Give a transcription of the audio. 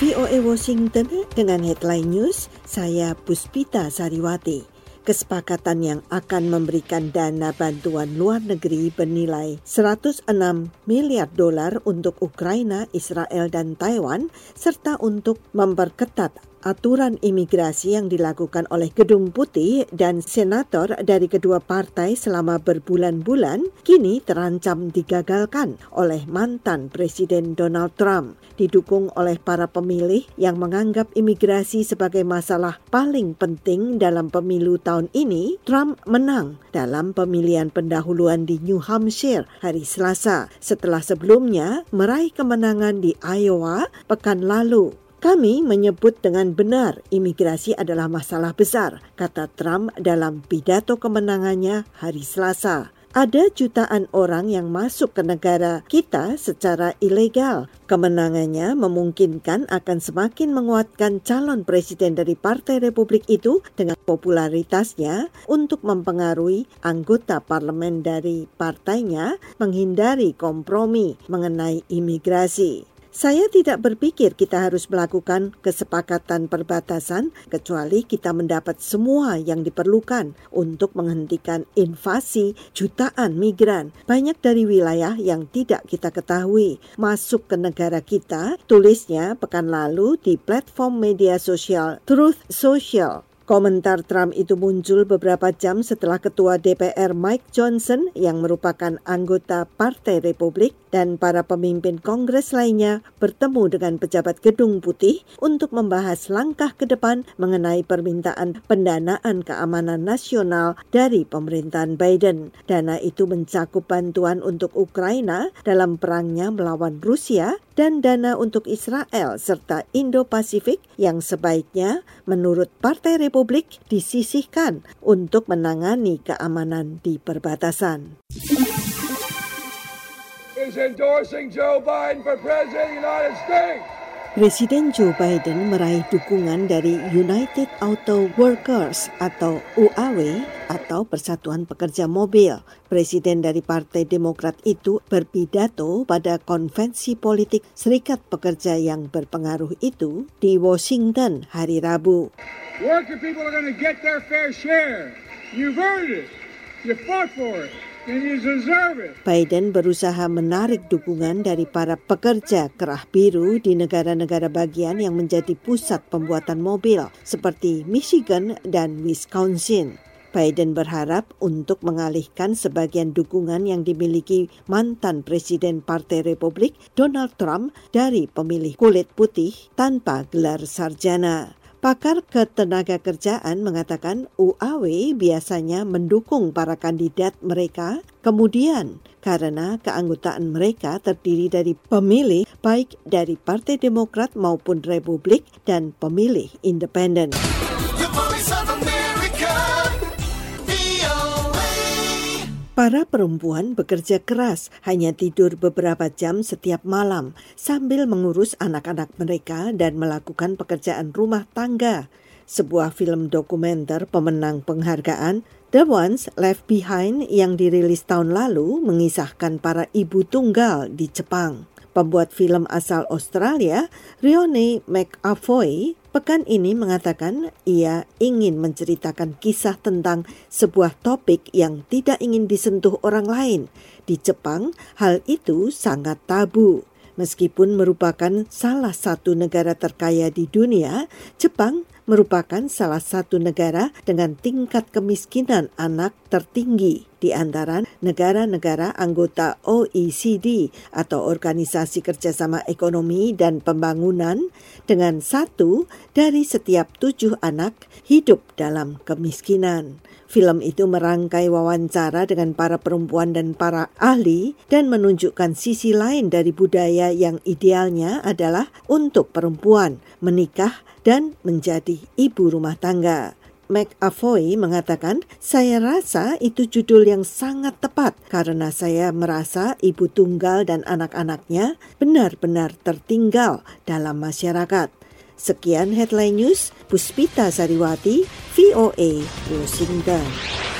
VOA Washington dengan headline news, saya Puspita Sariwati. Kesepakatan yang akan memberikan dana bantuan luar negeri bernilai $106 miliar untuk Ukraina, Israel, dan Taiwan, serta untuk memperketat aturan imigrasi yang dilakukan oleh Gedung Putih dan senator dari kedua partai selama berbulan-bulan, kini terancam digagalkan oleh mantan Presiden Donald Trump. Didukung oleh para pemilih yang menganggap imigrasi sebagai masalah paling penting dalam pemilu tahun ini, Trump menang dalam pemilihan pendahuluan di New Hampshire hari Selasa, setelah sebelumnya meraih kemenangan di Iowa pekan lalu. Kami menyebut dengan benar imigrasi adalah masalah besar, kata Trump dalam pidato kemenangannya hari Selasa. Ada jutaan orang yang masuk ke negara kita secara ilegal. Kemenangannya memungkinkan akan semakin menguatkan calon presiden dari Partai Republik itu dengan popularitasnya untuk mempengaruhi anggota parlemen dari partainya menghindari kompromi mengenai imigrasi. Saya tidak berpikir kita harus melakukan kesepakatan perbatasan kecuali kita mendapat semua yang diperlukan untuk menghentikan invasi jutaan migran. Banyak dari wilayah yang tidak kita ketahui masuk ke negara kita, tulisnya pekan lalu di platform media sosial Truth Social. Komentar Trump itu muncul beberapa jam setelah Ketua DPR Mike Johnson yang merupakan anggota Partai Republik dan para pemimpin Kongres lainnya bertemu dengan pejabat Gedung Putih untuk membahas langkah ke depan mengenai permintaan pendanaan keamanan nasional dari pemerintahan Biden. Dana itu mencakup bantuan untuk Ukraina dalam perangnya melawan Rusia dan dana untuk Israel serta Indo-Pasifik yang sebaiknya menurut Partai Republik disisihkan untuk menangani keamanan di perbatasan. Is endorsing Joe Biden for President of the United States. Presiden Joe Biden meraih dukungan dari United Auto Workers atau UAW atau Persatuan Pekerja Mobil. Presiden dari Partai Demokrat itu berpidato pada konvensi politik Serikat Pekerja yang berpengaruh itu di Washington hari Rabu. Working people are going to get their fair share. You've earned it. You fought for it. Biden berusaha menarik dukungan dari para pekerja kerah biru di negara-negara bagian yang menjadi pusat pembuatan mobil seperti Michigan dan Wisconsin. Biden berharap untuk mengalihkan sebagian dukungan yang dimiliki mantan Presiden Partai Republik Donald Trump dari pemilih kulit putih tanpa gelar sarjana. Pakar ketenagakerjaan mengatakan UAW biasanya mendukung para kandidat mereka kemudian karena keanggotaan mereka terdiri dari pemilih baik dari Partai Demokrat maupun Republik dan pemilih independen. Para perempuan bekerja keras, hanya tidur beberapa jam setiap malam sambil mengurus anak-anak mereka dan melakukan pekerjaan rumah tangga. Sebuah film dokumenter pemenang penghargaan The Ones Left Behind yang dirilis tahun lalu mengisahkan para ibu tunggal di Jepang. Pembuat film asal Australia, Rione McAvoy, pekan ini mengatakan ia ingin menceritakan kisah tentang sebuah topik yang tidak ingin disentuh orang lain. Di Jepang, hal itu sangat tabu. Meskipun merupakan salah satu negara terkaya di dunia, Jepang merupakan salah satu negara dengan tingkat kemiskinan anak tertinggi di antara negara-negara anggota OECD atau Organisasi Kerjasama Ekonomi dan Pembangunan, dengan 1 dari setiap 7 anak hidup dalam kemiskinan. Film itu merangkai wawancara dengan para perempuan dan para ahli dan menunjukkan sisi lain dari budaya yang idealnya adalah untuk perempuan menikah dan menjadi ibu rumah tangga. McAvoy mengatakan, saya rasa itu judul yang sangat tepat karena saya merasa ibu tunggal dan anak-anaknya benar-benar tertinggal dalam masyarakat. Sekian Headline News, Puspita Sariwati, VOA, Washington.